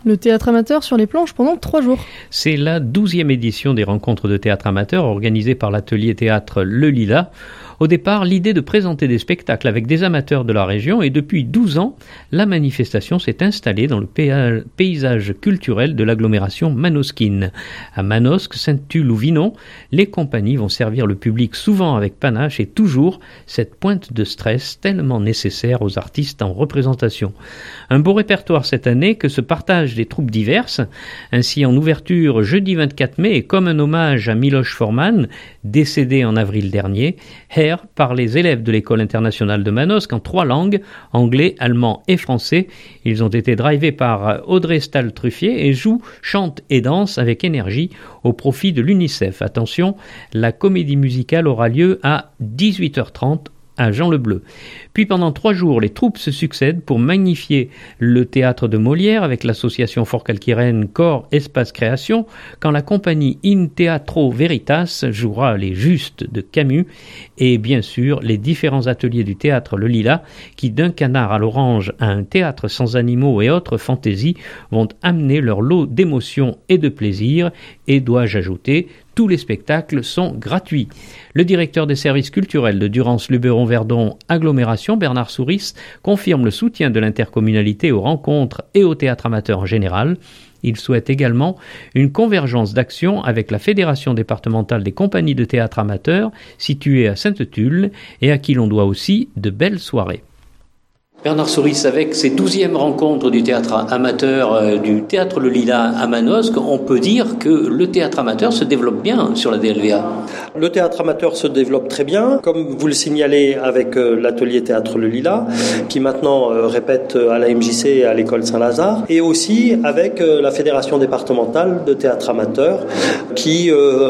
Le théâtre amateur sur les planches pendant 3 jours. C'est la 12e édition des rencontres de théâtre amateur organisées par l'atelier théâtre Le Lilas. Au départ, l'idée de présenter des spectacles avec des amateurs de la région et depuis 12 ans, la manifestation s'est installée dans le paysage culturel de l'agglomération manosquine. À Manosque, Sainte-Tulle ou Vinon, les compagnies vont servir le public souvent avec panache et toujours cette pointe de stress tellement nécessaire aux artistes en représentation. Un beau répertoire cette année que se partagent des troupes diverses. Ainsi, en ouverture, jeudi 24 mai, et comme un hommage à Miloš Forman, décédé en avril dernier, Hair par les élèves de l'école internationale de Manosque en 3 langues, anglais, allemand et français. Ils ont été drivés par Audrey Stahl-Truffier et jouent, chantent et dansent avec énergie au profit de l'UNICEF. Attention, la comédie musicale aura lieu à 18h30 à Jean-le-Bleu. Puis pendant 3 jours, les troupes se succèdent pour magnifier le théâtre de Molière avec l'association Forcalquiren Corps Espace Création, quand la compagnie In Teatro Veritas jouera les Justes de Camus et bien sûr les différents ateliers du théâtre Le Lilas qui d'un canard à l'orange à un théâtre sans animaux et autres fantaisies vont amener leur lot d'émotions et de plaisir et dois-je ajouter, tous les spectacles sont gratuits. Le directeur des services culturels de Durance-Luberon-Verdon Agglomération, Bernard Souris, confirme le soutien de l'intercommunalité aux rencontres et au théâtre amateur en général. Il souhaite également une convergence d'action avec la Fédération départementale des compagnies de théâtre amateurs, située à Sainte-Tulle, et à qui l'on doit aussi de belles soirées. Bernard Souris, avec ces 12e rencontres du théâtre amateur du théâtre Le Lilas à Manosque, on peut dire que le théâtre amateur se développe bien sur la DLVA. Le théâtre amateur se développe très bien, comme vous le signalez avec l'atelier théâtre Le Lilas, qui maintenant répète à la MJC et à l'école Saint-Lazare, et aussi avec la Fédération départementale de théâtre amateur, qui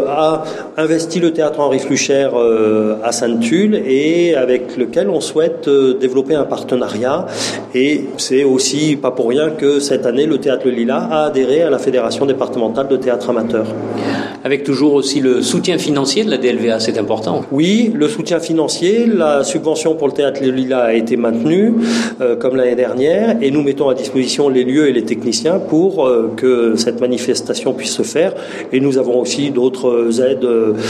a investi le théâtre Henri Flucher à Sainte-Tulle et avec lequel on souhaite développer un partenariat. Et c'est aussi pas pour rien que cette année, le théâtre Le Lilas a adhéré à la Fédération départementale de théâtre amateur. Avec toujours aussi le soutien financier de la DLVA, c'est important. Oui, le soutien financier, la subvention pour le théâtre Le Lilas a été maintenue, comme l'année dernière, et nous mettons à disposition les lieux et les techniciens pour que cette manifestation puisse se faire. Et nous avons aussi d'autres aides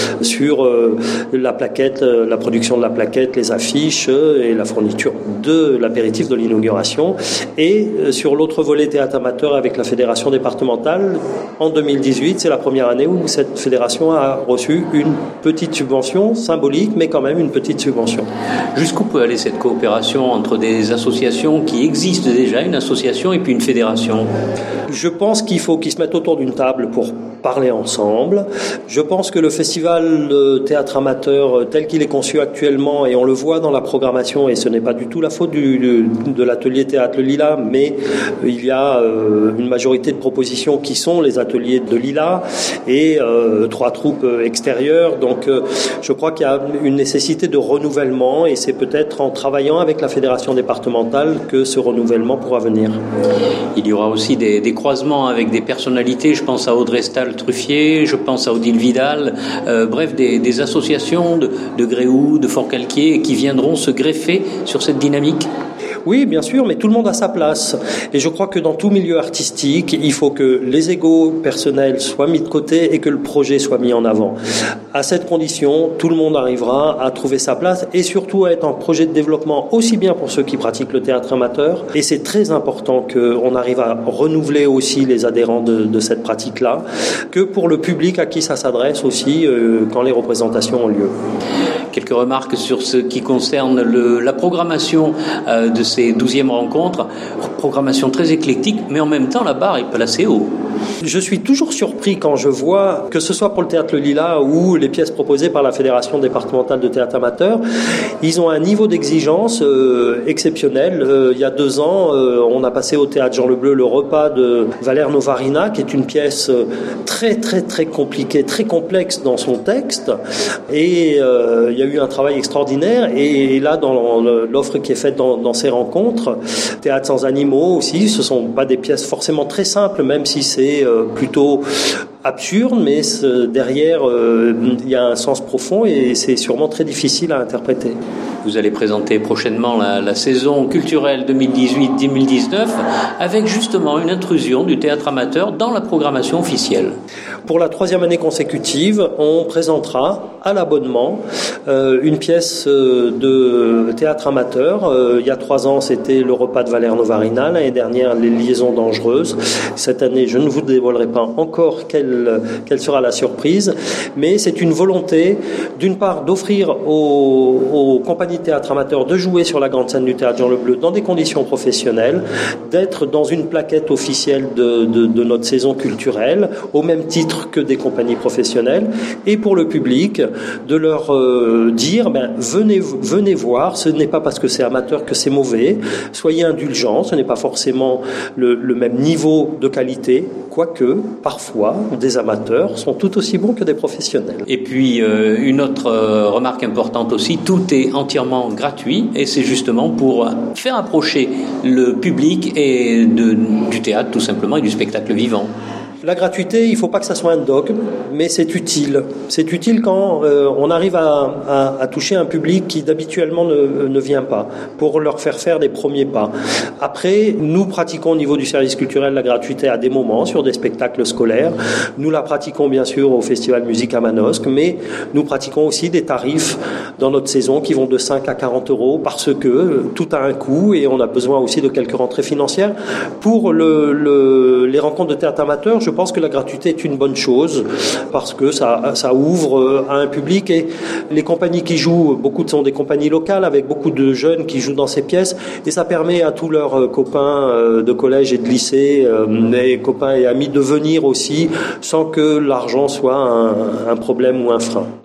sur la plaquette, la production de la plaquette, les affiches et la fourniture de l'apéritif de l'inauguration. Et sur l'autre volet théâtre amateur avec la fédération départementale, en 2018, c'est la première année où cette fédération a reçu une petite subvention, symbolique, mais quand même une petite subvention. Jusqu'où peut aller cette coopération entre des associations qui existent déjà, une association et puis une fédération ? Je pense qu'il faut qu'ils se mettent autour d'une table pour parler ensemble. Je pense que le festival de théâtre amateur tel qu'il est conçu actuellement, et on le voit dans la programmation, et ce n'est pas du tout la faute de l'atelier théâtre Le Lilas, mais il y a une majorité de propositions qui sont les ateliers de Lilas et 3 troupes extérieures. Donc je crois qu'il y a une nécessité de renouvellement, et c'est peut-être en travaillant avec la fédération départementale que ce renouvellement pourra venir. Il y aura aussi des croisements avec des personnalités, je pense à Audrey Stahl-Truffier, je pense à Odile Vidal, bref, des associations de Gréoux, de Forcalquier qui viendront se greffer sur cette dynamique. Oui, bien sûr, mais tout le monde a sa place. Et je crois que dans tout milieu artistique, il faut que les égos personnels soient mis de côté et que le projet soit mis en avant. À cette condition, tout le monde arrivera à trouver sa place et surtout à être un projet de développement aussi bien pour ceux qui pratiquent le théâtre amateur. Et c'est très important qu'on arrive à renouveler aussi les adhérents de cette pratique-là, que pour le public à qui ça s'adresse aussi quand les représentations ont lieu. Quelques remarques sur ce qui concerne la programmation de ces 12e rencontres. Programmation très éclectique, mais en même temps, la barre est placée haut. Je suis toujours surpris quand je vois, que ce soit pour le théâtre Le Lilas ou les pièces proposées par la Fédération départementale de théâtre amateur, ils ont un niveau d'exigence exceptionnel. Il y a 2 ans, on a passé au théâtre Jean-le-Bleu le repas de Valère Novarina, qui est une pièce très très très compliquée, très complexe dans son texte, et il y a eu un travail extraordinaire. Et là, dans l'offre qui est faite dans ces rencontres, Théâtre sans animaux aussi, ce sont pas des pièces forcément très simples, même si c'est plutôt absurde, mais derrière il y a un sens profond et c'est sûrement très difficile à interpréter. Vous allez présenter prochainement la saison culturelle 2018-2019 avec justement une intrusion du théâtre amateur dans la programmation officielle. Pour la 3e année consécutive, on présentera à l'abonnement une pièce de théâtre amateur. Il y a 3 ans, c'était Le repas de Valère Novarina. L'année dernière, Les liaisons dangereuses. Cette année, je ne vous dévoilerai pas encore quelle sera la surprise, mais c'est une volonté, d'une part, d'offrir aux compagnies de théâtre amateurs de jouer sur la grande scène du théâtre Jean Le Bleu dans des conditions professionnelles, d'être dans une plaquette officielle de notre saison culturelle, au même titre que des compagnies professionnelles, et pour le public, de leur dire, venez voir, ce n'est pas parce que c'est amateur que c'est mauvais, soyez indulgents, ce n'est pas forcément le même niveau de qualité, quoique, parfois, des amateurs sont tout aussi bons que des professionnels. Et puis, une autre remarque importante aussi, tout est entièrement gratuit, et c'est justement pour faire approcher le public et du théâtre, tout simplement, et du spectacle vivant. La gratuité, il ne faut pas que ça soit un dogme, mais c'est utile. C'est utile quand on arrive à toucher un public qui d'habituellement ne vient pas, pour leur faire des premiers pas. Après, nous pratiquons au niveau du service culturel la gratuité à des moments, sur des spectacles scolaires. Nous la pratiquons bien sûr au Festival Musique à Manosque, mais nous pratiquons aussi des tarifs dans notre saison qui vont de 5 à 40 euros, parce que tout a un coût et on a besoin aussi de quelques rentrées financières. Pour les rencontres de théâtre amateur, je pense que la gratuité est une bonne chose parce que ça ouvre à un public, et les compagnies qui jouent, beaucoup sont des compagnies locales avec beaucoup de jeunes qui jouent dans ces pièces, et ça permet à tous leurs copains de collège et de lycée, les copains et amis, de venir aussi sans que l'argent soit un problème ou un frein.